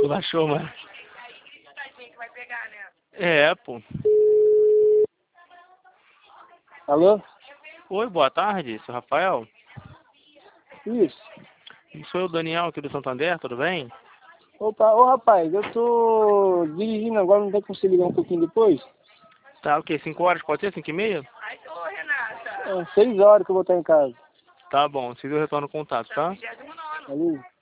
Tu baixou, mano? É, pô. Alô? Oi, boa tarde, seu Rafael. Isso. Sou eu, Daniel, aqui do Santander, tudo bem? Opa, ô rapaz, eu tô dirigindo agora, não tem como você ligar um pouquinho depois? Tá, o quê? 5 horas, pode ser? 5h30? É 6 horas que eu vou estar em casa. Tá bom, se eu retorno o contato, tá? Valeu.